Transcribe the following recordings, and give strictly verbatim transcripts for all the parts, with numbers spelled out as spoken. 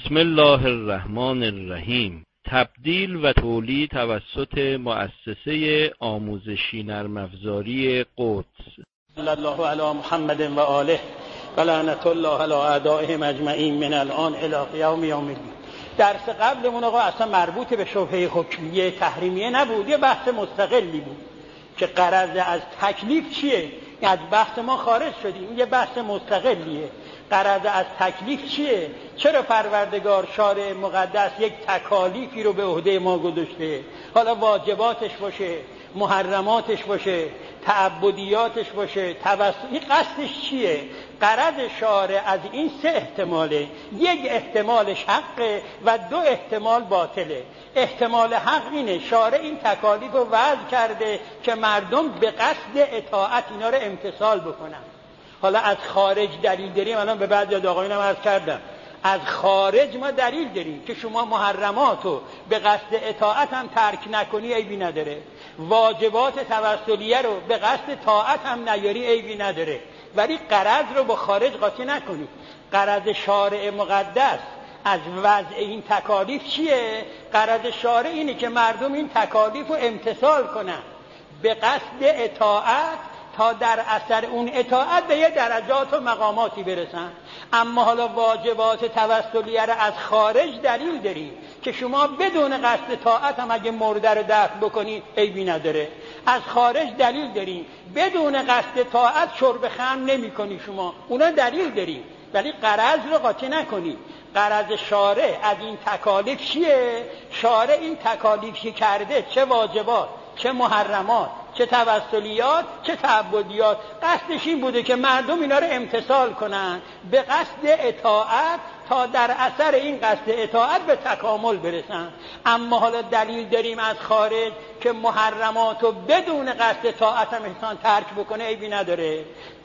بسم الله الرحمن الرحیم. تبدیل و تولید توسط مؤسسه آموزشی نرم افزاری قدس. صلی الله علی محمد و آله و لعنت الله علی اعدائهم اجمعین من الان الی یوم یوم الدین. درس قبلمون آقا اصلا مربوط به شبهه حکمیه تحریمیه نبود، یه بحث مستقلی بود که غرض از تکلیف چیه. از بحث ما خارج شدیم، یه بحث مستقلیه. غرض از تکلیف چیه؟ چرا پروردگار شارع مقدس یک تکالیفی رو به عهده ما گذاشته؟ حالا واجباتش باشه، محرماتش باشه، تعبدیاتش باشه، توسط، این قصدش چیه؟ غرض شارع از این سه احتماله. یک احتمالش حقه و دو احتمال باطله. احتمال حق اینه شارع این تکالیف رو وضع کرده که مردم به قصد اطاعت اینا رو امتثال بکنن. حالا از خارج دلیل داریم، الان به بعضی از آقایونم عرض کردم، از خارج ما دلیل داریم که شما محرماتو به قصد اطاعت هم ترک نکنی عیبی نداره، واجبات توسلیه رو به قصد طاعت هم نیاری عیبی نداره، ولی غرض رو با خارج قاطی نکنی. غرض شارع مقدس از وضع این تکالیف چیه؟ غرض شارع اینه که مردم این تکالیف رو امتثال کنن به قصد اطاعت تا در اثر اون اطاعت به یه درجات و مقاماتی برسن. اما حالا واجبات توسلیه را از خارج دلیل داریم که شما بدون قصد طاعت هم اگه مرده رو دفن بکنی عیبی نداره. از خارج دلیل داریم بدون قصد طاعت شرب خمر نمی کنی شما، اونا دلیل داریم، ولی غرض رو قاطی نکنی. غرض شارع از این تکالیف چیه؟ شارع این تکالیفی کرده، چه واجبات، چه محرمات، چه توسلیات، چه تعبدیات، قصدش این بوده که مردم اینا رو امتثال کنن به قصد اطاعت تا در اثر این قصد اطاعت به تکامل برسن. اما حالا دلیل داریم از خارج که محرماتو بدون قصد طاعت هم انسان ترک بکنه عیبی نداره،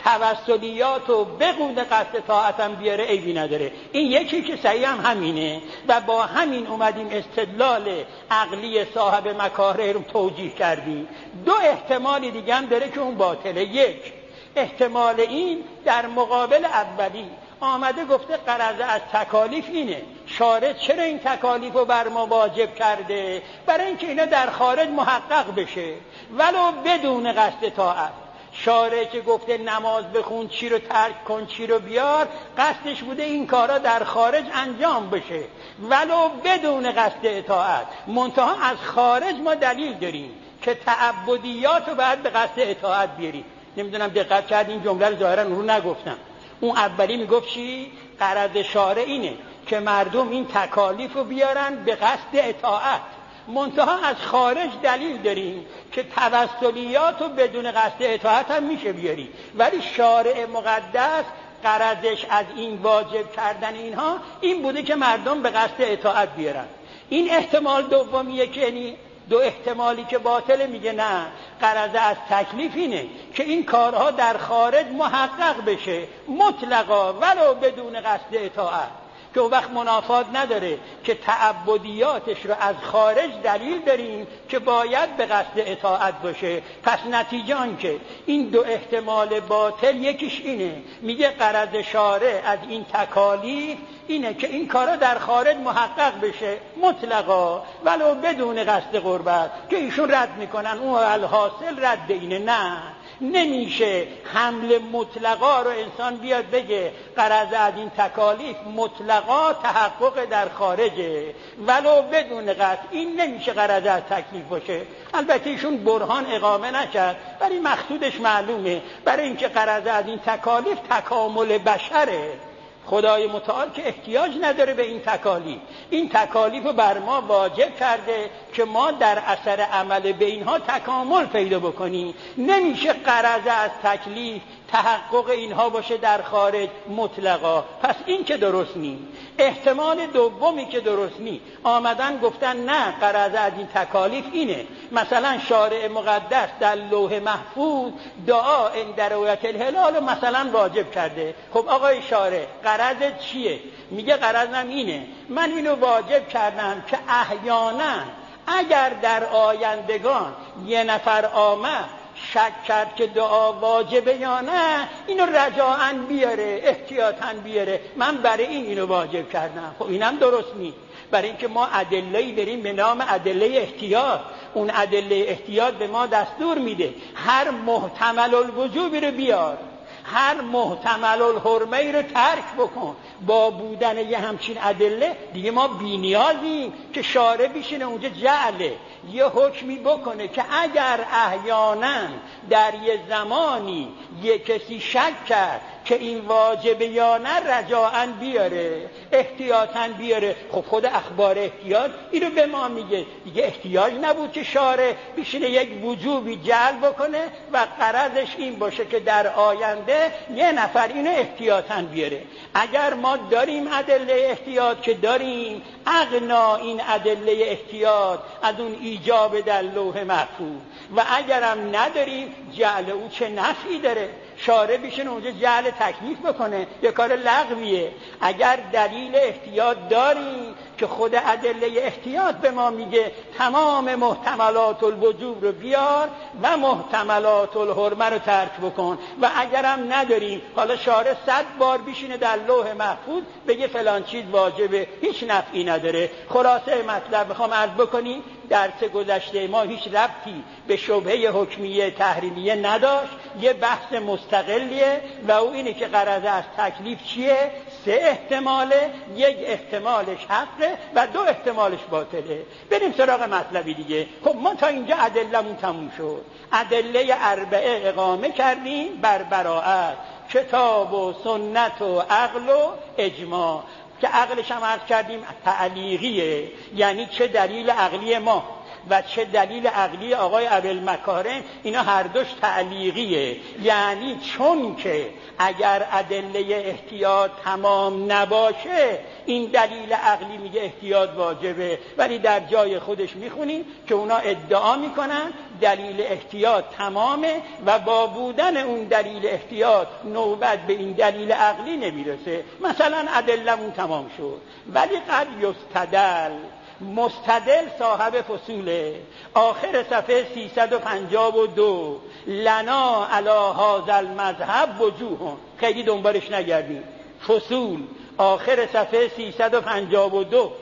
توسلیاتو بدون قصد طاعت هم بیاره عیبی نداره. این یکی که صحیح هم همینه و با همین اومدیم استدلال عقلی صاحب مکاره رو توجیه کردیم. دو احتمالی دیگه هم داره که اون باطله. یک احتمال این در مقابل اولی آمده گفته غرض از تکالیف اینه، شارع چرا این تکالیف رو بر ما واجب کرده؟ برای اینکه اینا در خارج محقق بشه ولو بدون قصد طاعت. شارع که گفته نماز بخون، چی رو ترک کن، چی رو بیار، قصدش بوده این کارا در خارج انجام بشه ولو بدون قصد اطاعت. منتها از خارج ما دلیل داریم که تعبدیات رو باید به قصد اطاعت بیاری. نمیدونم دقت کرد این جمله رو ظاهرا رو نگفتم. اون اولی میگفت چی؟ غرض شارع اینه که مردم این تکالیف رو بیارن به قصد اطاعت. منتها از خارج دلیل داریم که توسلیات رو بدون قصد اطاعت هم میشه بیاری، ولی شارع مقدس غرضش از این واجب کردن اینها این بوده که مردم به قصد اطاعت بیارن. این احتمال دومیه که یعنی دو احتمالی که باطله میگه نه، غرض از تکلیف اینه که این کارها در خارج محقق بشه مطلقا ولو بدون قصد اطاعت، که اون وقت منافات نداره که تعبدیاتش رو از خارج دلیل داریم که باید به قصد اطاعت باشه. پس نتیجه آن که این دو احتمال باطل یکیش اینه، میگه غرض شارع از این تکالیف اینه که این کارا در خارج محقق بشه مطلقا ولو بدون قصد قربت، که ایشون رد میکنن اون الحاصل رد اینه. نه، نمیشه حمل مطلقا رو انسان بیاد بگه غرض از این تکالیف مطلقا تحقق در خارجه ولو بدون قصد. این نمیشه غرض از تکلیف باشه. البته ایشون برهان اقامه نکرد ولی مقصودش معلومه، برای اینکه غرض از این تکالیف تکامل بشره. خدای متعال که احتیاج نداره به این تکالیف، این تکالیف رو بر ما واجب کرده که ما در اثر عمل به اینها تکامل پیدا بکنیم. نمیشه غرض از تکلیف تحقق اینها باشه در خارج مطلقا. پس این که درست نیست. احتمال دومی که درست نیست، آمدن گفتن نه غرض از این تکالیف اینه، مثلا شارع مقدس در لوح محفوظ دعا عند رؤیت الهلال مثلا واجب کرده. خب آقای شارع غرض چیه؟ میگه غرضم اینه، من اینو واجب کردم که احیانا اگر در آیندگان یه نفر آمد شک کرد که دعا واجبه یا نه، اینو رجاءً بیاره، احتیاطاً بیاره، من برای این اینو واجب کردم. خب اینم درست نیست، برای اینکه ما ادله‌ای داریم به نام ادله احتیاط. اون ادله احتیاط به ما دستور میده هر محتمل الوجوبی رو بیار، هر محتمل الحرمه رو ترک بکن. با بودن یه همچین ادله دیگه ما بی‌نیازیم که شارع بشینه اونجا جعله یه حکمی بکنه که اگر احیانا در یه زمانی یه کسی شک کرد که این واجبه یا نه، رجاءً بیاره، احتیاطاً بیاره. خب خود اخبار احتیاط اینو به ما میگه، دیگه احتیاج نبود که شارع بشینه یک وجوبی جعل بکنه و غرضش این باشه که در آینده یه نفر اینو احتیاطاً بیاره. اگر ما داریم ادله احتیاط که داریم، اغنا این ادله احتیاط از اون ایجاب در لوح محفوظ، و اگرم نداریم جعل او چه نفعی داره؟ شارع بشینه اونجا جعل تکلیف بکنه، یه کار لغویه. اگر دلیل احتیاط داریم که خود ادله احتیاط به ما میگه تمام محتملات الوجوب رو بیار و محتملات الحرمه رو ترک بکن، و اگرم نداریم حالا شارع صد بار بشینه در لوح محفوظ بگه فلان چیز واجبه، هیچ نفعی نداره. خلاصه مطلب میخوام عرض بکنیم، درس گذشته ما هیچ ربطی به شبهه حکمیه تحریمیه نداشت، یه بحث مستقلیه و او اینه که غرض از تکلیف چیه؟ سه احتماله، یک احتمالش حقه و دو احتمالش باطله. بریم سراغ مطلبی دیگه. خب ما تا اینجا ادله‌مون تموم شد، ادله اربعه اقامه کردیم بر براءت، کتاب و سنت و عقل و اجماع، که عقلش هم عرض کردیم تعلیقیه، یعنی چه دلیل عقلی ما و چه دلیل عقلی آقای ابوالمکارم، اینا هر دوش تعلیقیه. یعنی چون که اگر ادله احتیاط تمام نباشه، این دلیل عقلی میگه احتیاط واجبه، ولی در جای خودش میخونیم که اونا ادعا میکنن دلیل احتیاط تمامه و با بودن اون دلیل احتیاط نوبت به این دلیل عقلی نمیرسه. مثلا ادله‌مون تمام شد، ولی قد یستدل، مستدل صاحب فصوله، آخر صفحه سیصد و پنجاه و دو، لنا علی هذا المذهب وجوه، خیلی دنبالش نگردیم، فصول آخر صفحه سیصد و پنجاه و دو،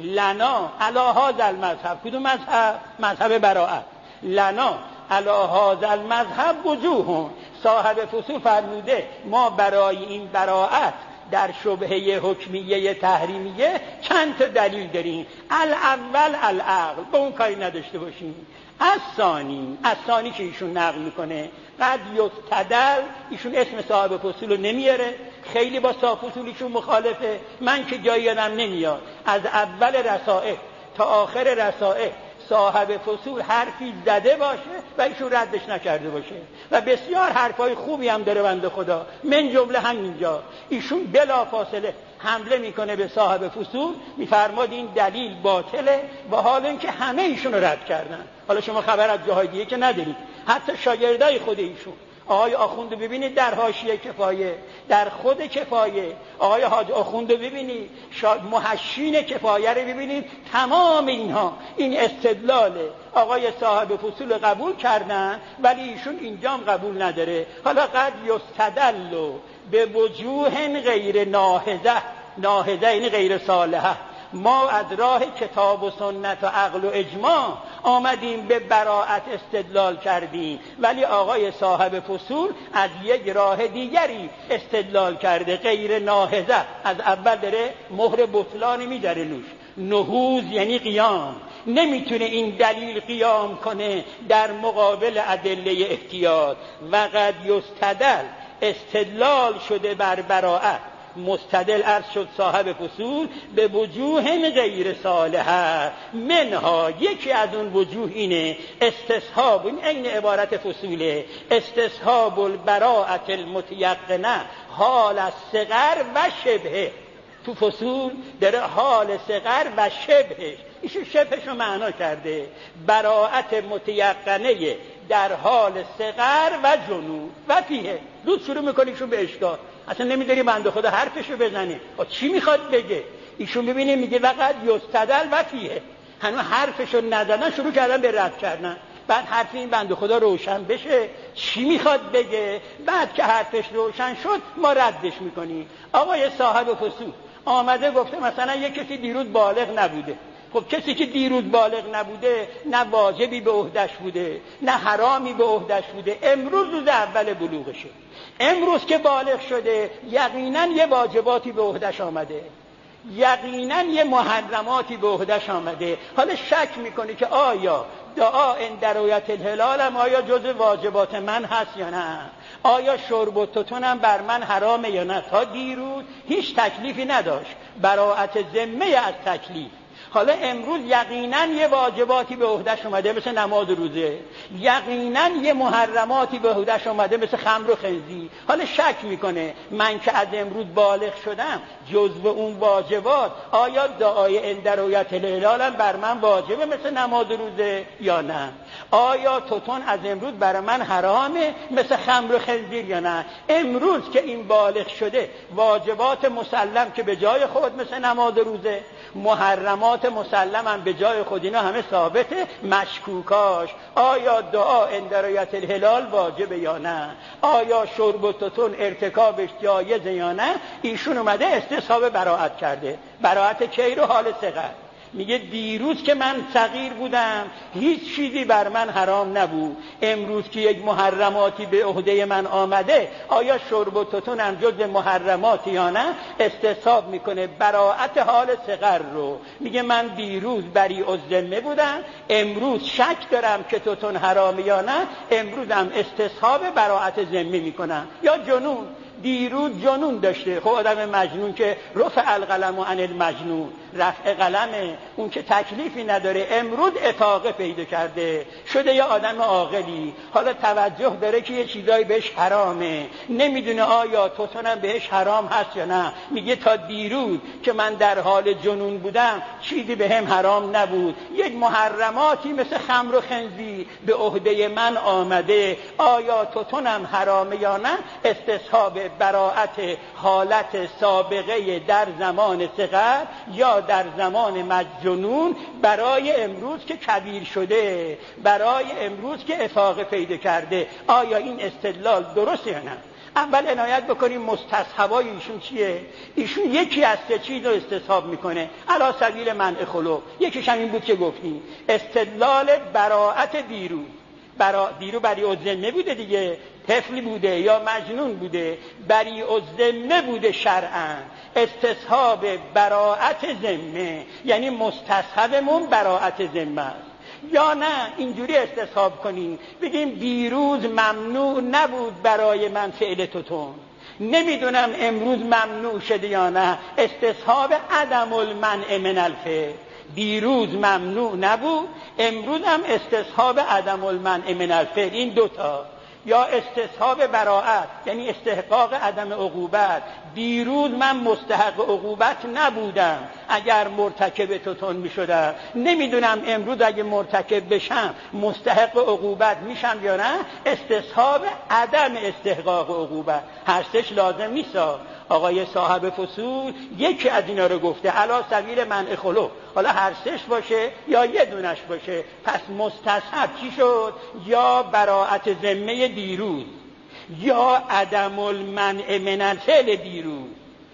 لنا علی هذا المذهب، کدوم مذهب؟ مذهب براءت. لنا علی هذا المذهب وجوه، صاحب فصول فرموده ما برای این براءت در شبهه حکمیه تحریمیه چند تا دلیل داریم. الاول العقل، به اون کاری نداشته باشیم. از ثانی، از ثانی که ایشون نقل میکنه، قد یستدل، ایشون اسم صاحب فصول رو نمیاره، خیلی با صاحب فصولیشون مخالفه، من که جایی یادم نمیاد از اول رسائل تا آخر رسائل صاحب فصول حرفی زده باشه و ایشون ردش نکرده باشه، و بسیار حرفای خوبی هم داره بنده خدا، من جمله همینجا ایشون بلا فاصله حمله میکنه به صاحب فصول، میفرماد این دلیل باطله، و حال اینکه همه ایشون رو رد کردن. حالا شما خبر از جاهای دیگه که ندارید، حتی شاگردای خود ایشون، آقای آخوند رو ببینید در حاشیه کفایه، در خود کفایه آقای حاج آخوند رو ببینید، محشین کفایه رو ببینید، تمام اینها این استدلاله. آقای صاحب فصول قبول کردن ولی ایشون اینجام قبول نداره. حالا قد یستدل به وجوه غیر ناهزه، ناهزه یعنی غیر صالحه. ما از راه کتاب و سنت و عقل و اجماع آمدیم به براءت استدلال کردیم، ولی آقای صاحب فصول از یک راه دیگری استدلال کرده، غیر ناهزه. از اول داره مهر بطلان میداره روش، نهوض یعنی قیام، نمیتونه این دلیل قیام کنه در مقابل ادله احتیاط. و قد یستدل، استدلال شده بر براءت، مستدل عرض شد صاحب فصول به وجوه غیر صالحه، منها یکی از اون وجوه اینه استصحاب، این عین عبارت فصوله، استصحاب البراءة المتيقنه حال الصغر و شبهه. تو فصول داره حال صغر و شبهش، ایشون شبهش رو معنا کرده، براءت متیقنه در حال صغر و جنون و فیه. زود شروع میکنه ایشون به اشکال، اصلا نمیداری بنده خدا حرفشو بزنه، چی میخواد بگه؟ ایشون ببینه میگه وقت یستدل و فیه، هنوز حرفشو نزدن شروع کردن به رد کردن. بعد حرف این بنده خدا روشن بشه چی میخواد بگه، بعد که حرفش روشن شد ما ردش میکنیم. آقای صاحب فصول آمده گفته مثلا یک کسی دیروز بالغ نبوده. خب کسی که دیروز بالغ نبوده نه واجبی به عهده‌اش بوده نه حرامی به عهده‌اش بوده، امروز روز اول بلوغشه، امروز که بالغ شده یقینا یه واجباتی به عهده‌اش آمده، یقینا یه محرماتی به عهده‌اش آمده. حالا شک میکنه که آیا دعا عند رؤیت الهلال هم آیا جزء واجبات من هست یا نه، آیا شرب و تتونم بر من حرامه یا نه. تا دیروز هیچ تکلیفی نداشت، براءت ذمه از تکلیف. حالا امروز یقینا یه واجباتی به عهده‌اش اومده مثل نماز و روزه، یقینا یه محرماتی به عهده‌اش اومده مثل خمر و خنزیر. حالا شک میکنه من که از امروز بالغ شدم جزو اون واجبات آیا دعای عند رؤیت الهلال بر من واجبه مثل نماز و روزه یا نه، آیا تتون از امروز بر من حرامه مثل خمر و خنزیر یا نه. امروز که این بالغ شده واجبات مسلم که به جای خود مثل نماز و روزه، محرمات مسلم هم به جای خود، اینا همه ثابته، مشکوکاش آیا دعا عند رؤیت الهلال واجبه یا نه، آیا شرب و تتون ارتکابش جایزه یا نه. ایشون اومده استصحاب براءت کرده. براءت کی رو؟ حال صغر. میگه دیروز که من صغیر بودم هیچ چیزی بر من حرام نبود، امروز که یک محرماتی به عهده من آمده آیا شرب و تتونم جز محرماتی یا نه. استصحاب میکنه براءت حال صغر رو. میگه من دیروز بریء الذمه بودم، امروز شک دارم که تتون حرامه یا نه، امروزم استصحاب براءت ذمه میکنم. یا جنون، دیروز جنون داشته. خب آدم مجنون که رفع القلم عن المجنون، رفع قلمه، اون که تکلیفی نداره، امروز افاقه پیدا کرده شده یه آدم عاقلی. حالا توجه داره که یه چیزایی بهش حرامه، نمیدونه آیا تتونم بهش حرام هست یا نه. میگه تا دیروز که من در حال جنون بودم چیزی بهم حرام نبود، یک محرماتی مثل خمر و خنزیر به عهده من آمده، آیا تتونم حرامه یا نه. استصحاب براءت حالت سابقه در زمان صغر یا در زمان مجنون برای امروز که کبیر شده، برای امروز که افاقه پیدا کرده. آیا این استدلال درسته یا نه؟ اول عنایت بکنیم مستصحبای ایشون چیه. ایشون یکی از سه چیز رو استصحاب میکنه علی سبیل منع خلق. یکیش هم این بود که گفتیم استدلال براءت دیروز. برا دیرو بریء الذمه بوده دیگه، طفلی بوده یا مجنون بوده، بریء الذمه بوده شرعاً. استصحاب براءت ذمه یعنی مستصحبمون براءت ذمه است. یا نه اینجوری استصحاب کنیم بگیم دیروز ممنوع نبود برای من فعل تتون، نمیدونم امروز ممنوع شده یا نه. استصحاب عدم المنع من الفعل، دیروز ممنوع نبود امروز هم استصحاب عدم المنع من الفعل. این دوتا. یا استصحاب براءت یعنی استحقاق عدم عقوبت، دیروز من مستحق عقوبت نبودم اگر مرتکب تتون می شدم، نمیدونم امروز اگه مرتکب بشم مستحق عقوبت میشم یا نه. استصحاب عدم استحقاق عقوبت. هر سش لازم نیست. آقای صاحب فصول یکی از اینا رو گفته علی سبیل منع خلق. حالا هر سش باشه یا یه دونش باشه، پس مستصحب چی شد؟ یا براءت ذمه دیروز، یا عدم المنع من الفعل دیروز،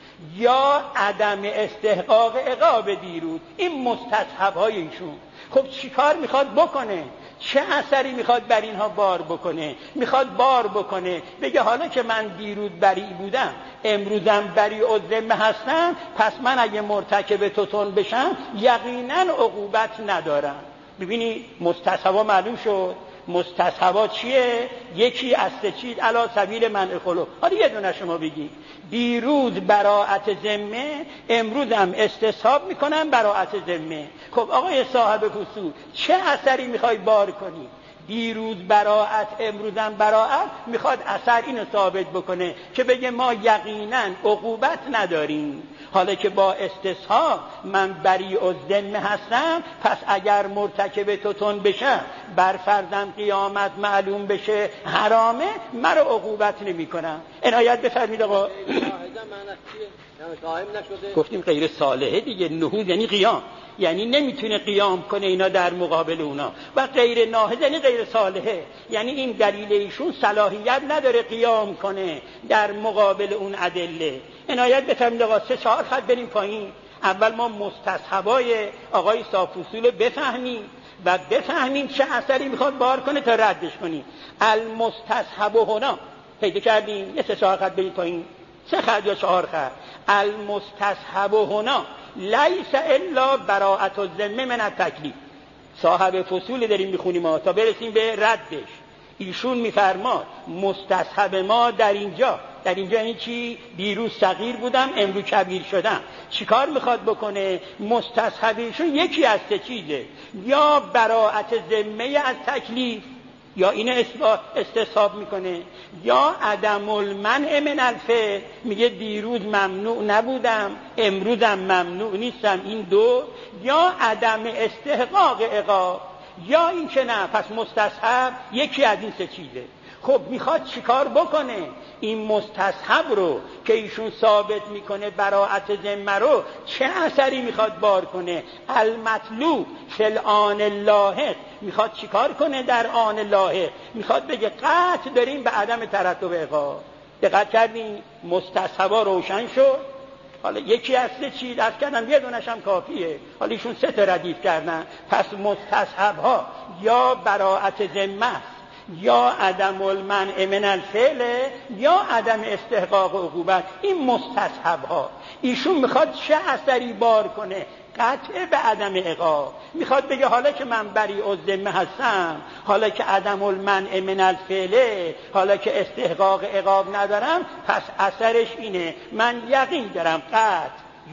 یا عدم استحقاق عقاب دیروز. این مستصحب های ایشون. خب چی کار میخواد بکنه؟ چه اثری میخواد بر اینها بار بکنه؟ میخواد بار بکنه بگه حالا که من دیروز بری بودم امروزم بریء الذمه هستم، پس من اگه مرتکب تتون بشم یقینا عقوبت ندارم. ببینی مستصحبا معلوم شد. مستصحبا چیه؟ یکی از سه چیز علی سبیل منع خلق. حالا یه دونه شما بگی دیروز براءت ذمه، امروزم استصحاب میکنم براءت ذمه. خب آقای صاحب فصول چه اثری میخوای بار کنی؟ دیروز براءت امروزم براءت، میخواد اثر اینو ثابت بکنه که بگه ما یقینا عقوبت نداریم. حالا که با استصحاب من بریء الذمه هستم، پس اگر مرتکب تتون بشم بر فرضم قیامت معلوم بشه حرامه، مرا عقوبت نمی کنم. عنایت بفرمید آقا. گفتیم غیر صالحه دیگه. نهوض یعنی قیام. یعنی نمیتونه قیام کنه اینا در مقابل اونا. و غیر ناهض یعنی غیر صالحه، یعنی این دلیل ایشون صلاحیت نداره قیام کنه در مقابل اون ادله. عنایت بفرمایید آقا سه چهار خط بریم پایین. اول ما مستصحبای آقای صافوسول بفهمیم و بفهمیم چه اثری میخواد بار کنه تا ردش کنیم. المستصحب هنا پیدا کردیم، یه سه چهار خط برید پایین، سه خط یا چهار خط. المستصحب هنا لیس الا براءت الذمه من التکلیف. صاحب فصول داریم میخونیم ما تا برسیم به ردش. ایشون میفرماد مستصحب ما در اینجا، در اینجا یعنی چی؟ دیروز صغیر بودم امروز کبیر شدم. چیکار میخواد بکنه؟ مستصحب ایشون یکی از سه چیزه، یا براءت ذمه از تکلیف، یا اینو استصحاب میکنه، یا عدم المنع من الفعل، میگه دیروز ممنوع نبودم امروزم ممنوع نیستم، این دو، یا عدم استحقاق عقاب، یا این که نه. پس مستصحب یکی از این سه چیزه. خب میخواد چیکار بکنه؟ این مستصحب رو که ایشون ثابت میکنه براءت ذمه رو چه اثری میخواد بار کنه؟ المطلوب فی الآن اللاحق. میخواد چیکار کنه در آن لاحق؟ میخواد بگه قطع داریم به عدم ترتب عقاب. دقت کردین؟ مستصحبا روشن شد. حالا یکی از سه چیز از کردم، یه دونش هم کافیه. حالا ایشون سه تا ردیف کردن. پس مستصحبها یا براءت ذمه، یا عدم المنع من الفعل، یا عدم استحقاق عقوبت. این مستصحبها. ایشون میخواد چه اثری بار کنه؟ قطع به عدم عقاب. میخواد بگه حالا که من بریء الذمه هستم، حالا که عدم المنع من الفعل، حالا که استحقاق عقاب ندارم، پس اثرش اینه من یقین دارم قطع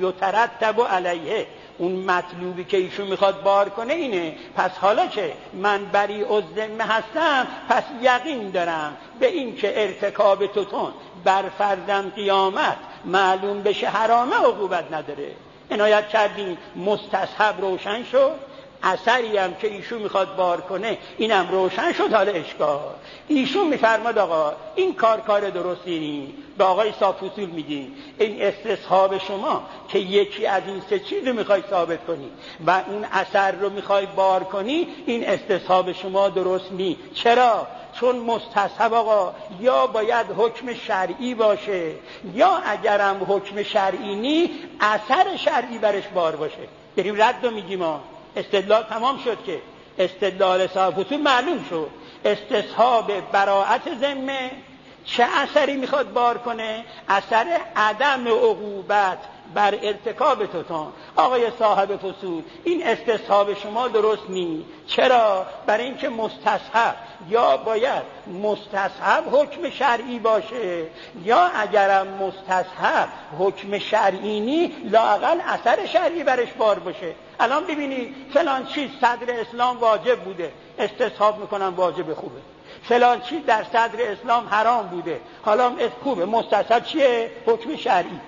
یترتب علیه. اون مطلوبی که ایشون میخواد بار کنه اینه. پس حالا که من بریء الذمه هستم، پس یقین دارم به این که ارتکاب توتون بر فرضم قیامت معلوم بشه حرامه عقوبت نداره. عنایت کردیم؟ مستصحب روشن شد، اثری هم که ایشون میخواد بار کنه اینم روشن شد. حالا اشکال ایشون میفرماد آقا این کار کار درستی نیست. به آقای صافوسول میگیم این استصحاب شما که یکی از این سه چیز رو میخوای ثابت کنی و اون اثر رو میخوای بار کنی، این استصحاب شما درست نیست. چرا؟ چون مستصحب آقا یا باید حکم شرعی باشه، یا اگرم حکم شرعی نی اثر شرعی برش بار باشه. بریم رد رو میگیم ما. استدلال تمام شد که استدلال صافوسول معلوم شد. استصحاب براءت ذمه چه اثری میخواد بار کنه؟ اثر عدم عقوبت بر ارتکاب توتون. آقای صاحب فصول این استصحاب شما درست نیست. چرا؟ برای اینکه مستصحب یا باید مستصحب حکم شرعی باشه، یا اگرم مستصحب حکم شرعی نی لااقل اثر شرعی برش بار باشه. الان ببینید فلان چیز صدر اسلام واجب بوده، استصحاب میکنم واجب خوبه. فلان چیز در صدر اسلام حرام بوده، حالا خوبه. مستصحب چیه؟ حکم شرعی.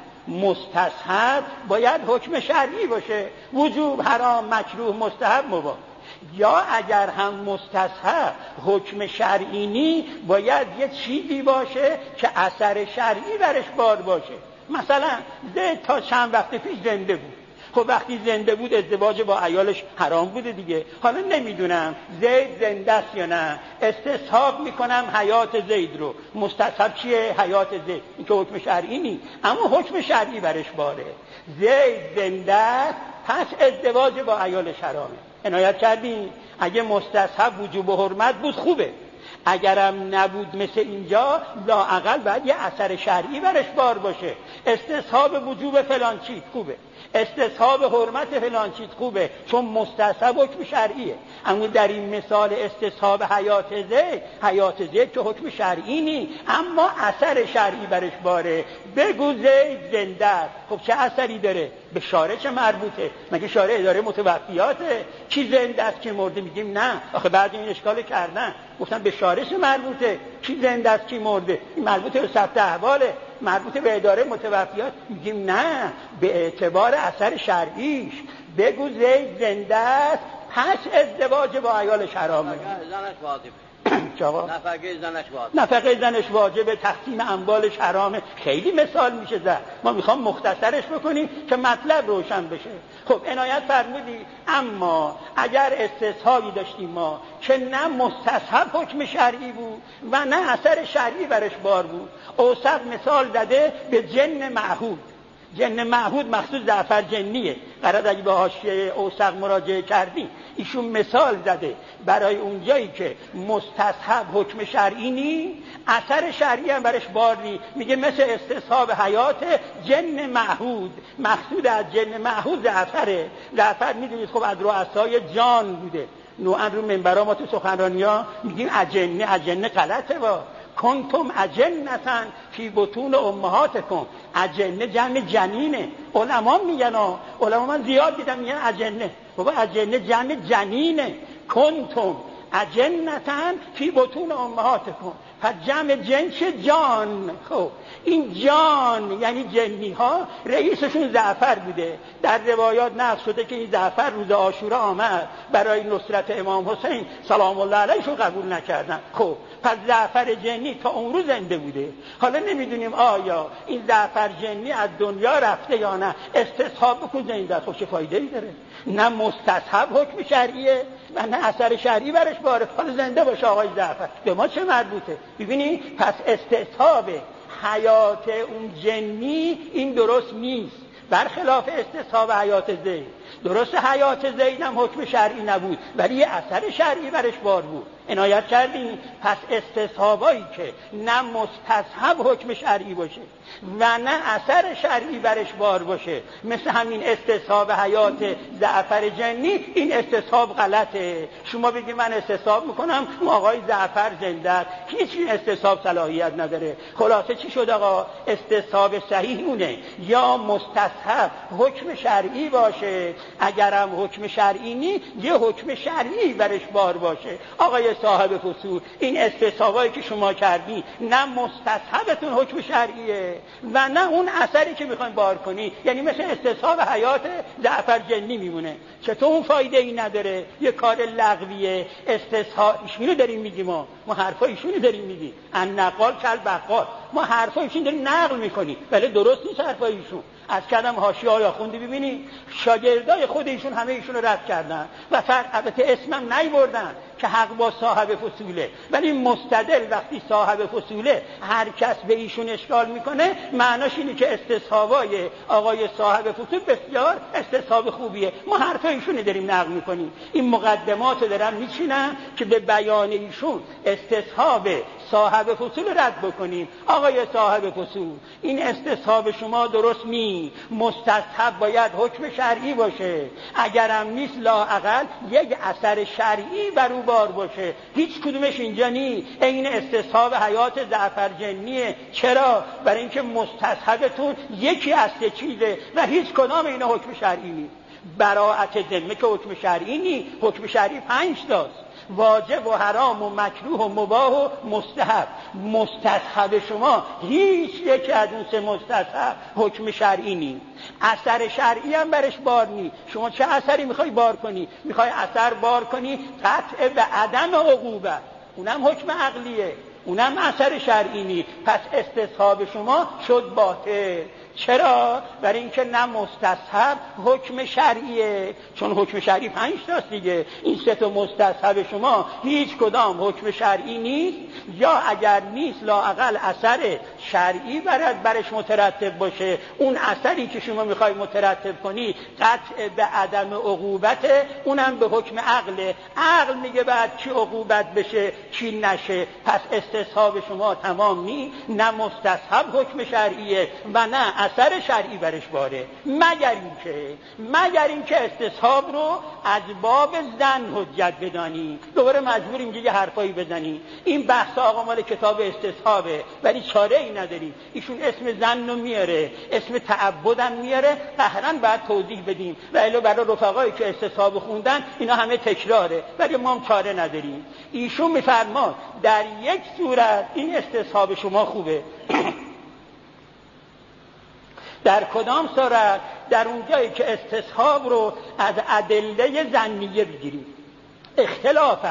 مستصحب باید حکم شرعی باشه، وجوب، حرام، مکروه، مستحب، مباح. یا اگر هم مستصحب حکم شرعی نی باید یه چیزی باشه که اثر شرعی برش بار باشه. مثلا زید تا چند وقت پیش زنده بود، خب وقتی زنده بود ازدواج با عیالش حرام بوده دیگه. حالا نمیدونم زید زنده است یا نه، استصحاب میکنم حیات زید رو. مستصحب چیه؟ حیات زید. این که حکم شرعی نیست اما حکم شرعی برش باره. زید زنده است پس ازدواج با عیالش حرامه. عنایت کردین؟ اگه مستصحب وجوب و حرمت بود خوبه، اگرم نبود مثل اینجا لااقل باید یه اثر شرعی برش بار باشه. استصحاب وجوب فلان چیز خوبه، استصحاب حرمت فلان چیز خوبه، چون مستصحب حکم شرعیه. اما در این مثال استصحاب حیات زید، حیات زید که حکم شرعی نی اما اثر شرعی برش باره. بگو زید زنده است، خب چه اثری داره؟ به شارع چه مربوطه؟ مگه شارع اداره متوفیاته؟ کی زنده است کی مرده؟ میگیم نه. آخه بعد این اشکال کردن، گفتن به شارع چه مربوطه؟ کی زنده است کی مرده؟ این مربوطه به ثبت احواله، مربوط به اداره متوفیات. میگیم نه، به اعتبار اثر شرعیش. بگو زید زنده است پس ازدواج با عیالش حرامه. میشه آقا؟ نفقه زنش واجب. نفقه زنش واجبه، تقسیم اموالش حرامه. خیلی مثال میشه زد. ما میخوام مختصرش بکنیم که مطلب روشن بشه. خب عنایت فرمودی. اما اگر استصحابی داشتیم ما که نه مستصحب حکم شرعی بود و نه اثر شرعی برش بار بود، اوسط مثال داده به جن معهود. جن معهود مخصوص زعفر جنیه. قرار اگه به حاشیه اوسق مراجعه کردیم، ایشون مثال زده برای اونجایی که مستصحب حکم شرعی نی، اثر شرعی هم برش بار نی. میگه مثل استصحاب حیات جن معهود. مقصود از جن معهود زعفره. زعفر میدونید خب از رؤسای جان بوده. نوعا رو منبرا ما تو سخنرانی ها میگیم اجنه. اجنه غلطه با کنتم اجنتن فی بطون امهاتکم. اجنه جمع جنینه. علما میگن ها، علما من زیاد دیدم میگن اجنه. بابا اجنه جمع جنینه. کنتم اجنتن فی بطون امهاتکم. پس جمع جن چه؟ جان. خب این جان یعنی جنی ها رئیسشون زعفر بوده. در روایات نقل شده که این زعفر روز عاشورا آمد برای نصرت امام حسین سلام الله علیهشون قبول نکردن. خب پس زعفر جنی تا اون روز زنده بوده. حالا نمیدونیم آیا این زعفر جنی از دنیا رفته یا نه. استصحاب بکن زنده. خب چه فایده ای داره؟ نه مستصحب حکم شرعیه و نه اثر شرعی برش باره. حالا زنده باشه آقای زعفر، به ما چه مربوطه؟ ببینی پس استصحاب حیات اون جنی این درست نیست، برخلاف استصحاب حیات زید. درست حیات زید هم حکم شرعی نبود ولی یه اثر شرعی برش بار بود. عنایت کردیم. پس استصحابایی که نه مستصحب حکم شرعی باشه و نه اثر شرعی برش بار باشه، مثل همین استصحاب حیات زعفر جنی، این استصحاب غلطه. شما بگی من استصحاب میکنم آقای زعفر زنده، هیچ این استصحاب صلاحیت نداره. خلاصه چی شد آقا؟ استصحاب صحیح اونه یا مستصحب حکم شرعی باشه، اگرم حکم شرعی نی یه حکم شرعی برش بار باشه. آقای صاحب فصول، این استصحابایی که شما کردی نه مستصحبتون حکم شرعیه و نه اون اثری که میخواین بار کنی، یعنی مثل استصحاب حیات زعفر جنی میمونه. چطور اون فایده ای نداره؟ یه کار لغویه. استصحاب ایشونو داریم میگیم، ما ما حرفا ایشونو داریم میگیم. ان نقال کل بقال، ما حرفا ایشون داریم نقل میکنیم ولی درست نیست حرفا ایشون. از کردم حاشیه های آخوندی ببینی شاگردای خود ایشون همه ایشون رو رد کردن و فرق البته اسمم نیوردن که حق با صاحب فصوله، ولی مستدل وقتی صاحب فصوله هر کس به ایشون اشکال میکنه معناش اینه که استصحابای آقای صاحب فصول بسیار استصحاب خوبیه. ما حرف ایشون رو داریم نقل میکنیم. این مقدمات رو دارم میچینم که به بیان ایشون استصحاب صاحب فصول رد بکنیم. آقای صاحب فصول، این استصحاب شما درست نی. مستصحب باید حکم شرعی باشه، اگرم نیست لااقل یک اثر شرعی بر او بار باشه. هیچ کدومش اینجا نی. این استصحاب حیات زعفر جنیه. چرا؟ برای اینکه مستصحبتون یکی از سه چیزه و هیچ کدام اینا حکم شرعی نی. براءت ذمه که حکم شرعی نی. حکم شرعی پنج تاست: واجب و حرام و مکروه و مباح و مستحب. مستصحب شما هیچ یکی از اون سه مستصحب حکم شرعی نی. اثر شرعی هم برش بار نی. شما چه اثری میخوای بار کنی؟ میخوای اثر بار کنی قطع به عدم عقوبت، اونم حکم عقلیه، اونم اثر شرعی نی. پس استصحاب شما شد باطل. چرا؟ برای اینکه نه مستصحب حکم شرعیه، چون حکم شرعی پنج تاست دیگه. این سه تا مستصحب شما هیچ کدام حکم شرعی نیست، یا اگر نیست لااقل اثر شرعی برد برش مترتب باشه. اون اثری که شما میخوای مترتب کنی قطع به عدم عقوبت، اونم به حکم عقله. عقل میگه بعد چی عقوبت بشه چی نشه. پس استصحاب شما تمام نی. نه مستصحب حکم شرعیه و نه اثر شرعی برش باره، مگر اینکه مگر اینکه استصحاب رو از باب زن حجت بدانی. دوباره مجبور اینجا یه حرفایی بزنی. این بحث آقا مال کتاب استصحابه ولی چاره ای نداریم. ایشون اسم زن رو میاره، اسم تعبدم میاره، قهرن باید توضیح بدیم و الا برای رفقایی که استصحاب خوندن اینا همه تکراره، ولی ما هم چاره نداریم. ایشون میفرماد در یک صورت این استصحاب شما خوبه. در کدام صورت؟ در اون جایی که استصحاب رو از ادله ظنیه بگیریم. اختلاف است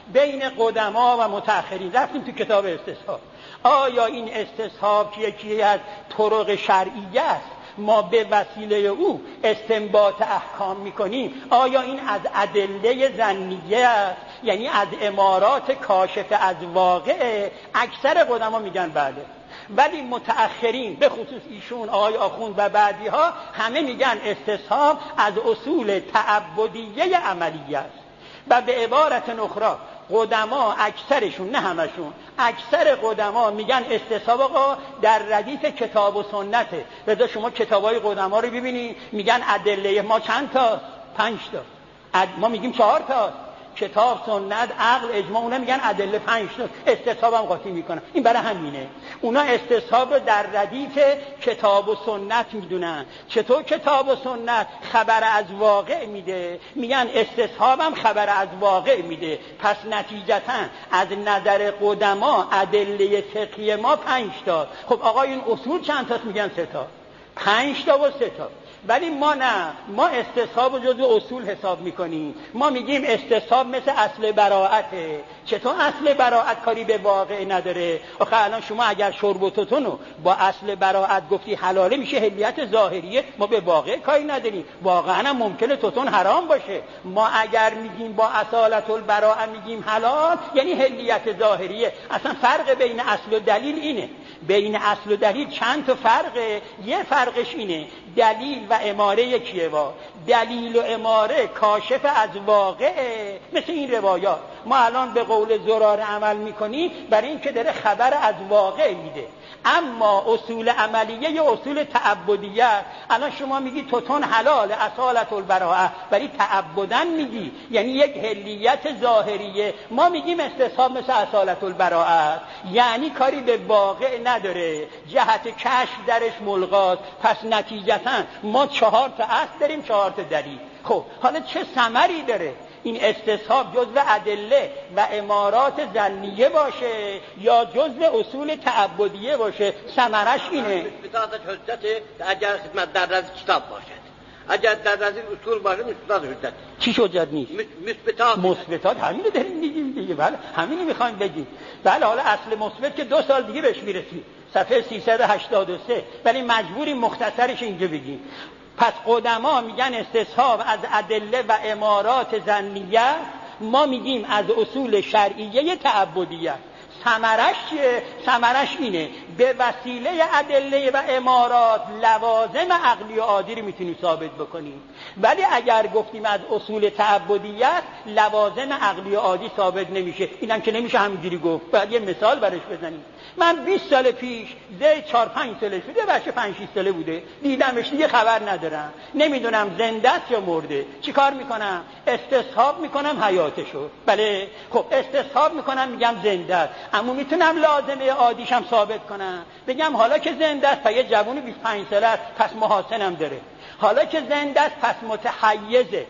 بین قدما و متأخرین. رفتیم تو کتاب استصحاب. آیا این استصحاب که یکی از طرق شرعیه است ما به وسیله او استنباط احکام میکنیم، آیا این از ادله ظنیه است، یعنی از امارات کاشف از واقع؟ اکثر قدما میگن بله، ولی متأخرین به خصوص ایشون آقای آخوند و بعدی ها همه میگن استصحاب از اصول تعبدیه عملیه است. و به عبارت اخرى قدما اکثرشون، نه همشون، اکثر قدما میگن استصحاب آقا در ردیف کتاب و سنته. لذا شما کتابای قدما رو ببینید میگن ادله ما چند تا؟ پنج تا. اد... ما میگیم چهار تا. کتاب، سنت، عقل، اجماع، اونا میگن ادله پنج تا. استصحاب هم قاطی میکنن. این برای همینه اونا استصحاب رو در ردیف کتاب و سنت میدونن. چطور کتاب و سنت خبر از واقع میده، میگن استصحاب هم خبر از واقع میده. پس نتیجتا از نظر قدما ادله فقهی ما پنج تا. خب آقا این اصول چند تاست؟ میگن سه تا. پنج تا و سه تا. ولی ما نه، ما استصحاب رو جزو اصول حساب میکنیم. ما میگیم استصحاب مثل اصل براءته. چطور اصل براءت کاری به واقع نداره؟ آخه الان شما اگر شرب و توتونو با اصل براءت گفتی حلاله میشه حلیت ظاهریه، ما به واقع کاری نداریم. واقعا هم ممکنه توتون حرام باشه. ما اگر میگیم با اصالت البراءه میگیم حلال، یعنی حلیت ظاهریه. اصلا فرق بین اصل و دلیل اینه. بین اصل و دلیل چند تا فرقه. یه فرقش اینه دلیل و اماره یکیه. وا دلیل و اماره کاشف از واقعه. مثل این روایات ما الان به قول زراره عمل میکنیم برای این که داره خبر از واقع میده. اما اصول عملیه یا اصول تعبدیه. الان شما میگی توتون حلال اصالت البراءه، ولی تعبدن میگی، یعنی یک حلیت ظاهریه. ما میگیم استصحاب مثل اصالت البراءه، یعنی کاری به واقع نداره، جهت کشف درش ملغاست. پس نتیجتا ما چهار تا اصل داریم، چهار تا دلیل. خب حالا چه ثمری داره این استصحاب؟ جزء ادله و امارات ظنیه باشه یا جزء اصول تعبدیه باشه، ثمرش اینه. مثبتات حجت اگر خدمت در رز کتاب باشد، اگر در رز اصول باشه مثبتات حجت. چی حجت نیست؟ مثبتات. مثبتات همین رو داریم میگیم دیگه. بله همین رو میخوایم بگیم. بله حالا اصل مثبت که دو سال دیگه بهش میرسیم، صفحه سیصد و هشتاد و سه، ولی مجبوریم مختصرش اینجا بگیم. پس قدما میگن استصحاب از ادله و امارات ظنیه، ما میگیم از اصول شرعیه تعبدیه. ثمرش چیه؟ ثمرش اینه به وسیله ادله و امارات لوازم عقلی و عادی رو میتونیم ثابت بکنیم. ولی اگر گفتیم از اصول تعبدیت، لوازم عقلی و عادی ثابت نمیشه. اینم که نمیشه همینجوری گفت، باید یه مثال برش بزنیم. من بیست سال پیش زید چهار پنج سالش بوده، بچه پنج شش ساله بوده، دیدمش، دیگه خبر ندارم، نمیدونم زنده است یا مرده. چی کار میکنم؟ استصحاب میکنم حیاتشو. بله خب استصحاب میکنم میگم زنده است، اما میتونم لازمه عادیشم ثابت کنم، بگم حالا که زنده است، یه جوون بیست و پنج ساله است، پس محاسنم داره. حالا که زنده است پس متحیزه،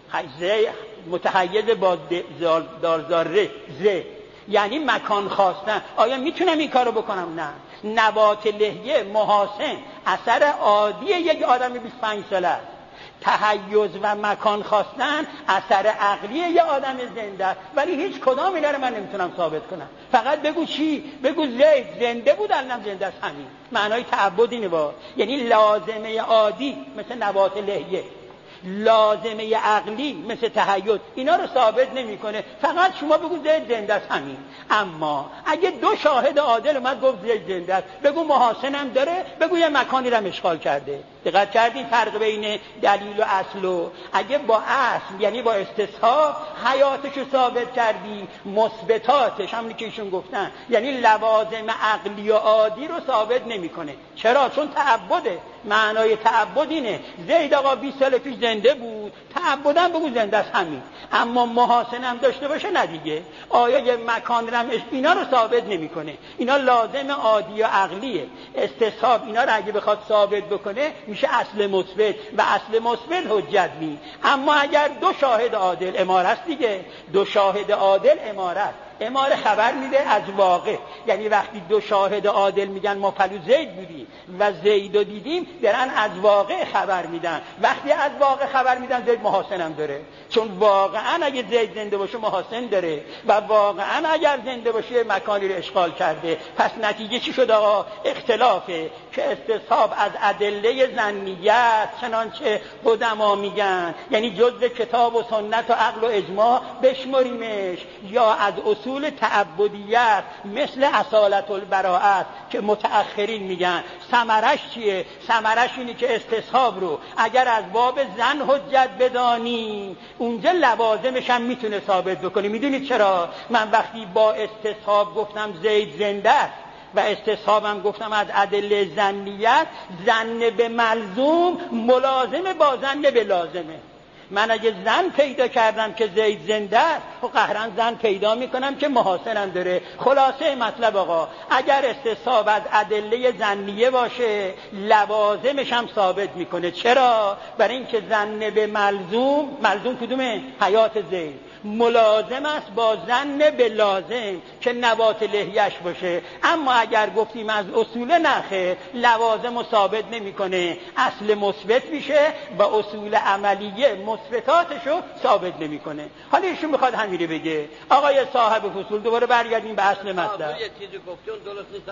متحیز با دارزاره ز، یعنی مکان خواستن. آیا میتونم این کارو بکنم؟ نه. نبات لحیه محاسن اثر عادی یک آدم بیست و پنج ساله است. تحیز و مکان خواستن اثر عقلی یک آدم زنده است، ولی هیچ کدام اینا رو من نمیتونم ثابت کنم. فقط بگو چی؟ بگو زید زنده بود الان زنده است. همین معنای تعبد اینه. با یعنی لازمه عادی مثل نبات لحیه، لازمه عقلی مثل تحیز، اینا رو ثابت نمیکنه. فقط شما بگو زید زنده است. همین. اما اگه دو شاهد عادل اومد گفت زید زنده است، بگو محاسنم داره، بگو یه مکانی رو اشغال کرده. دقت کردین فرق بین دلیل و اصل؟ و اگه با اصل یعنی با استصحاب حیاتش رو ثابت کردی، مثبتاتش همونی که ایشون گفتن یعنی لوازم عقلی و عادی رو ثابت نمیکنه. چرا؟ چون تعبده. معنای تعبد اینه زید آقا بیست سال پیش زنده بود، تعبدم بگو زنده است. همین. اما محاسنم داشته باشه نه دیگه. آیا یه مکان رم اینا رو ثابت نمیکنه. اینا لازم عادی و عقلیه. استصحاب اینا رو اگه بخواد ثابت بکنه میشه اصل مثبت، و اصل مثبت حجت نی. اما اگر دو شاهد عادل، امارت دیگه، دو شاهد عادل امارت، اماره خبر میده از واقع، یعنی وقتی دو شاهد عادل میگن ما پلو زید بودیم و زیدو دیدیم، درن از واقع خبر میدن. وقتی از واقع خبر میدن زید محاسنم داره، چون واقعا اگه زید زنده باشه محاسن داره و واقعا اگر زنده باشه مکانی رو اشغال کرده. پس نتیجه چی شد آقا؟ اختلافه که استصحاب از ادله ظنیت چنانچه قدما میگن، یعنی جزء کتاب و سنت و عقل و اجماع بشمریمش، یا از اصول تعبدیت مثل اصالت البراءت که متأخرین میگن. ثمرش چیه؟ ثمرش اینه که استصحاب رو اگر از باب زن حجت بدانی، اونجا لوازمش هم میتونه ثابت بکنی. میدونید چرا؟ من وقتی با استصحاب گفتم زید زنده است و استصحابم گفتم از ادله ظنیت، ظن به ملزوم ملازمه با ظن به لازمه. من اگه زن پیدا کردم که زید زنده است، خب قهرن زن پیدا میکنم که محاسنم داره. خلاصه مطلب آقا، اگر استصحاب از ادله ظنیه باشه لوازمش هم ثابت میکنه. چرا؟ برای اینکه ظن به ملزوم، ملزوم کدومه؟ حیات زید، ملازم است با ظن به لازم که نبات لحیه‌اش باشه. اما اگر گفتیم از اصول نخه، لوازم رو ثابت نمیکنه، اصل مثبت میشه و اصول عملیه مثبتاتشو ثابت نمیکنه. حالا ایشون میخواد همینه بگه. آقای صاحب فصول دوباره برگردیم به اصل مطلب. یه چیزی گفتون درست نیست،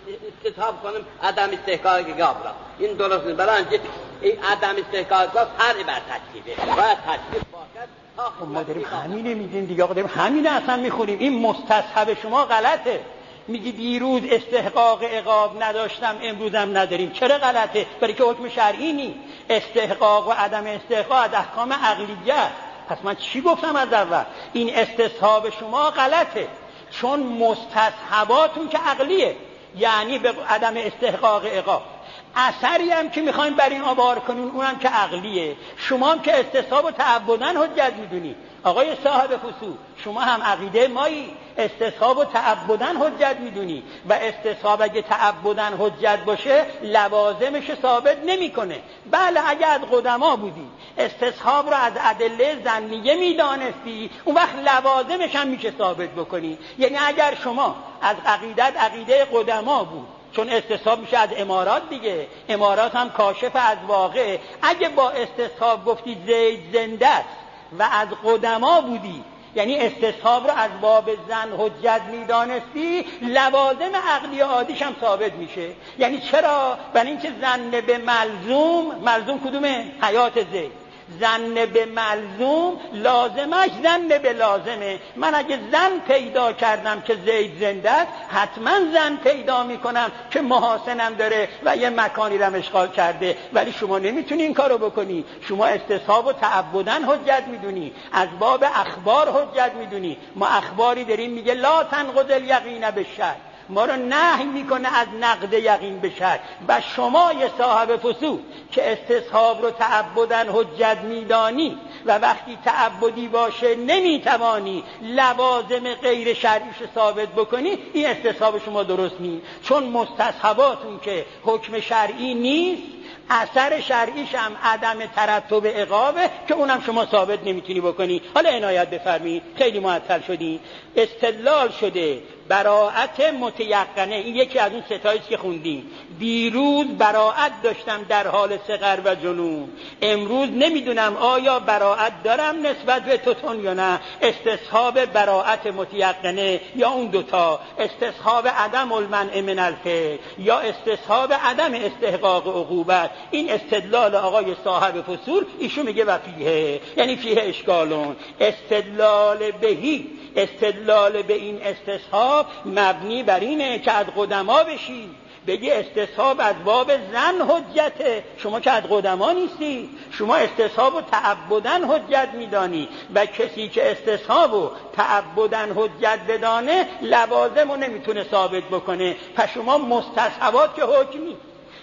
استثاب کنم عدم استحقاق گابرا. این درست نیست، برای اینکه این عدم استحقاق فرع بر تکلیفه، باید تکلیف باشد. خب ما داریم همینه میگیم دیگه آقا، داریم همینه اصلا میخونیم. این مستصحب شما غلطه. میگی دیروز استحقاق عقاب نداشتم امروزم نداریم. چرا غلطه؟ برای که حکم شرعی نی. استحقاق و عدم استحقاق از احکام عقلیه. پس من چی گفتم از اول؟ این استصحاب شما غلطه، چون مستصحباتون که عقلیه، یعنی به عدم استحقاق عقاب. اثری هم که میخواین بر این آوار کنون اونم که عقلیه. شما هم که استصحاب و تعبدن حجت میدونی. آقای صاحب فصول، شما هم عقیده مایی، استصحاب و تعبدن حجت میدونی و استصحاب اگه تعبدن حجت باشه لوازمش ثابت نمیکنه. بله اگه از قدما بودی استصحاب رو از ادله ظنیه میدانستی، اون وقت لوازمش هم میشه ثابت بکنی. یعنی اگر شما از عقیدت عقیده قدما بود، چون استصحاب میشه از امارات دیگه، امارات هم کاشف از واقع. اگه با استصحاب گفتی زید زنده است و از قدما بودی، یعنی استصحاب رو از باب زن حجت میدانستی، لوازم عقلی عادیش هم ثابت میشه. یعنی چرا؟ برای اینکه زن به ملزوم، ملزوم کدومه؟ حیات زید. زن به ملزوم لازمش زن به لازمه. من اگه زن پیدا کردم که زید زنده است، حتما زن پیدا میکنم که محاسنم داره و یه مکانی رو اشغال کرده. ولی شما نمیتونی این کارو بکنی. شما استصحاب و تعبدن حجت میدونی، از باب اخبار حجت میدونی. ما اخباری داریم میگه لا تنقض الیقین بالشک، ما رو نهی میکنه از نقد یقین به شک. و شما یه صاحب فصول که استصحاب رو تعبدن حجت میدانی و وقتی تعبدی باشه نمیتوانی لوازم غیر شرعیش ثابت بکنی، این استصحاب شما درست نیست. چون مستصحباتون که حکم شرعی نیست، اثر شرعیش هم عدم ترتب عقابه که اونم شما ثابت نمیتونی بکنی. حالا عنایت بفرمایید، خیلی معطل شدین. استدلال شده براءت متیقنه، این یکی از اون ستایش که خوندیم. دیروز براءت داشتم در حال صغر و جنون، امروز نمیدونم آیا براءت دارم نسبت به توتون یا نه. استصحاب براءت متیقنه یا اون دوتا، استصحاب عدم المنع من الفعل یا استصحاب عدم استحقاق عقوبت. این استدلال آقای صاحب فصول، ایشون میگه و فیه، یعنی فیه اشکالون. استدلال بهی، استدلال به این استصحاب مبنی بر اینه که از قدما بشی، بگی استصحاب از باب زن حجته. شما که از قدما نیستی، شما استصحاب و تعبدن حجت میدانی و کسی که استصحاب و تعبدن حجت بدانه لوازم رو نمیتونه ثابت بکنه. پس شما مستصحبات که حکمی،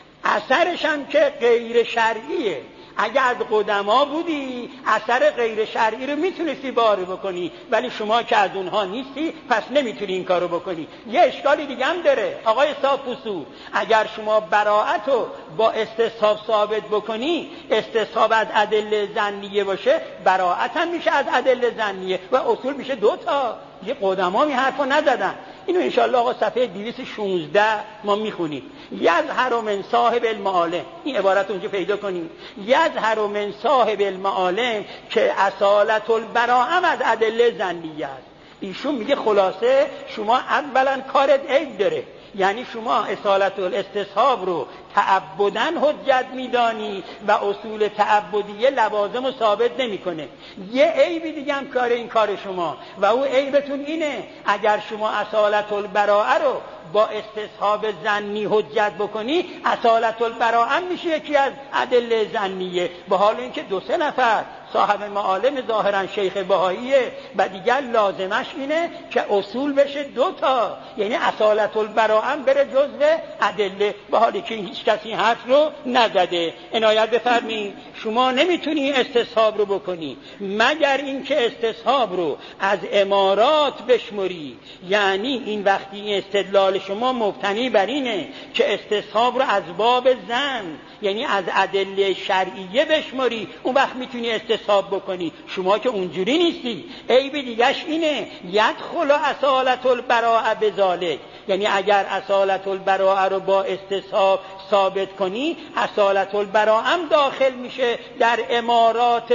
اثرش هم که غیر شرعیه. اگر از قدما بودی اثر غیر شرعی رو میتونستی باره بکنی، ولی شما که از اونها نیستی پس نمیتونی این کارو بکنی. یه اشکالی دیگه هم داره آقای صافوسو، اگر شما براءت رو با استصحاب ثابت بکنی، استصحاب از ادله ظنیه باشه، براءت هم میشه از ادله ظنیه و اصول میشه دوتا. یه قدما می حرفو نزدن. اینو انشاءالله آقا صفحه دویست و شانزده ما میخونیم. یظهر من صاحب المعالم، این عبارت اونجا پیدا کنیم. یظهر من صاحب المعالم که اصالت البراءه از ادله ظنیه است. ایشون میگه خلاصه شما اولا کارت عیب داره، یعنی شما اصالت الاستصحاب رو تعبداً حجت میدانی و اصول تعبدیه لوازم رو ثابت نمیکنه. یه عیبی دیگه هم کار این کار شما و او عیبتون اینه اگر شما اصالت البراءه رو با استصحاب ظنی حجت بکنی، اصالت البراءه میشه یکی از ادله ظنیه، به حال اینکه دو سه نفر صاحب معالم ظاهرا شیخ بهاییه و دیگر لازمش اینه که اصول بشه دو تا، یعنی اصالت البراءه بره جزو ادله، به حالی که هیچ کسی حرف رو نزده. عنایت بفرمایید شما نمیتونی استصحاب رو بکنی مگر اینکه استصحاب رو از امارات بشمری، یعنی این وقتی استدلال شما مبتنی بر اینه که استصحاب رو از باب ظن یعنی از ادله شرعیه بشمری، اون وقت میتونی استصحاب بکنی. شما که اونجوری نیستی. عیب دیگه‌اش اینه یدخل اصالت البراءه بذالک، یعنی اگر اصالت البراءه رو با استصحاب ثابت کنی، اصالت البراءه هم داخل میشه در امارات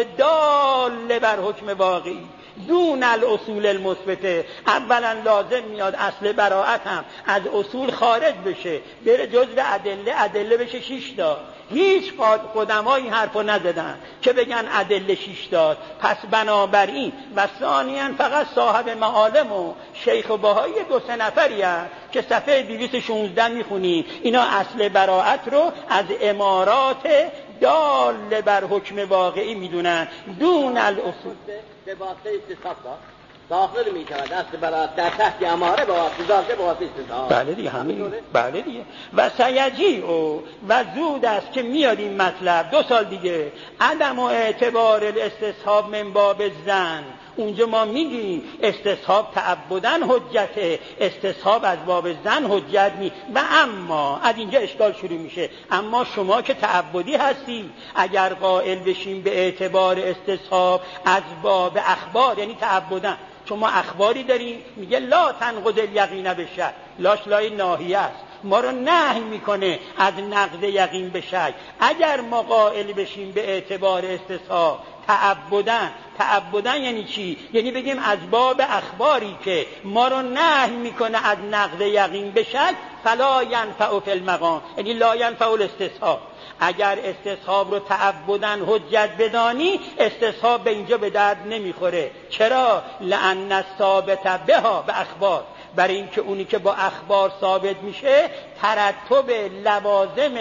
دال بر حکم واقعی دون الاصول المثبته. اولا لازم میاد اصل براءت هم از اصول خارج بشه، بره جزو ادله، ادله بشه شش تا. هیچ قدما این حرفو نزدن که بگن ادله شش تا. پس بنابراین و ثانیاً فقط صاحب معالم و شیخ بهایی دو سه نفری هست که صفحه دویست و شانزده میخونی، اینا اصل براءت رو از امارات دال بر حکم واقعی میدونن دون الاصول. به واسطه استصحاب داخل میشود اصل براءت در تحت اماره با واسطه با واسطه استصحاب. بله دیگه همین. بله دیگه. و سیجی او و زود است که میاد این مطلب دو سال دیگه عدم و اعتبار الاستصحاب من باب ظن. اونجا ما میگیم استصحاب تعبداً حجته، استصحاب از باب ظن حجت نی. و اما از اینجا اشکال شروع میشه، اما شما که تعبدی هستی اگر قائل بشیم به اعتبار استصحاب از باب اخبار یعنی تعبداً، شما اخباری داریم میگه لا تنقض الیقین بشک، لاش لای ناهیه است، ما رو نهی میکنه از نقض یقین به شک. اگر ما قائل بشیم به اعتبار استصحاب تعبداً، تعبداً یعنی چی؟ یعنی بگیم از باب اخباری که ما رو نهی میکنه از نقض یقین به شک، فلا ینفع فی المقام، یعنی لا ینفع الاستصحاب. اگر استصحاب رو تعبداً حجت بدانی، استصحاب به اینجا به درد نمیخوره. چرا؟ لأن الثابت بها به اخبار، برای اینکه اونی که با اخبار ثابت میشه ترتب لوازم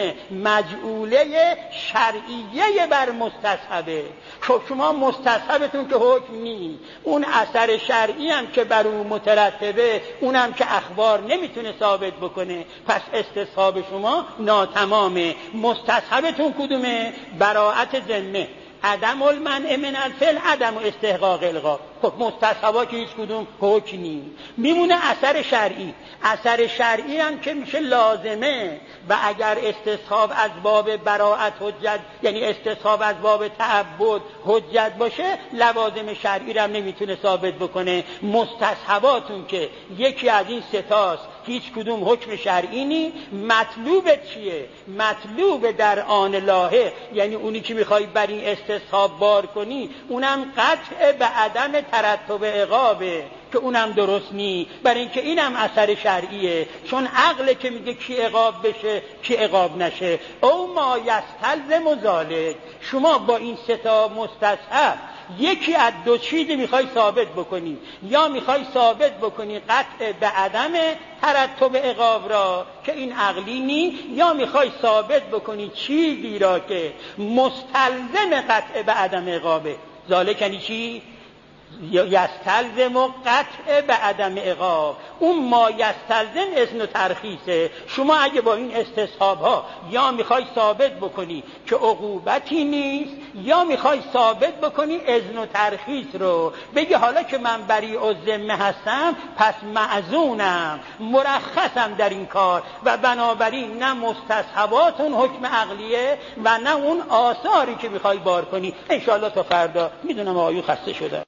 مجعوله شرعیه بر مستصحبه. خب شما مستصحبتون که حکم نی، اون اثر شرعی هم که بر اون مترتبه اونم که اخبار نمیتونه ثابت بکنه، پس استصحاب شما ناتمامه. مستصحبتون کدومه؟ براءت ذمه، عدم المنع من الفعل، عدم استحقاق الغا. خب مستصحبا که هیچ کدوم حکم نی، میمونه اثر شرعی. اثر شرعی هم که میشه لازمه و اگر استصحاب از باب براءت حجت یعنی استصحاب از باب تعبد حجت باشه، لوازم شرعی رو هم نمیتونه ثابت بکنه. مستصحباتون که یکی از این ستاست هیچ کدوم حکم شرعی نی. مطلوب چیه؟ مطلوب در آن لاحق، یعنی اونی که میخوای بر این استصحاب بار کنی، اونم قطع به عدم ترتب عقابه که اونم درست نی، برای اینکه اینم اثر شرعیه، چون عقل که میگه کی عقاب بشه کی عقاب نشه. او ما یستلزم ذالک، شما با این سه تا مستصحب یکی از دو چیزی میخوای ثابت بکنی، یا میخوای ثابت بکنی قطع به عدم ترتب عقاب را که این عقلی نی، یا میخوای ثابت بکنی چیزی را که مستلزم قطع به عدم عقابه. ذالک یعنی چی؟ یستلزم قطع به عدم عقاب. اون ما یستلزم اذن و ترخیصه. شما اگه با این استصحاب ها یا میخوای ثابت بکنی که عقوبتی نیست، یا میخوای ثابت بکنی اذن و ترخیص رو، بگی حالا که من بری الذمه هستم پس معذونم، مرخصم در این کار، و بنابراین نه مستصحبات اون حکم عقلیه و نه اون آثاری که میخوای بار کنی. انشاءالله تا فردا. میدونم آقایون خسته شده.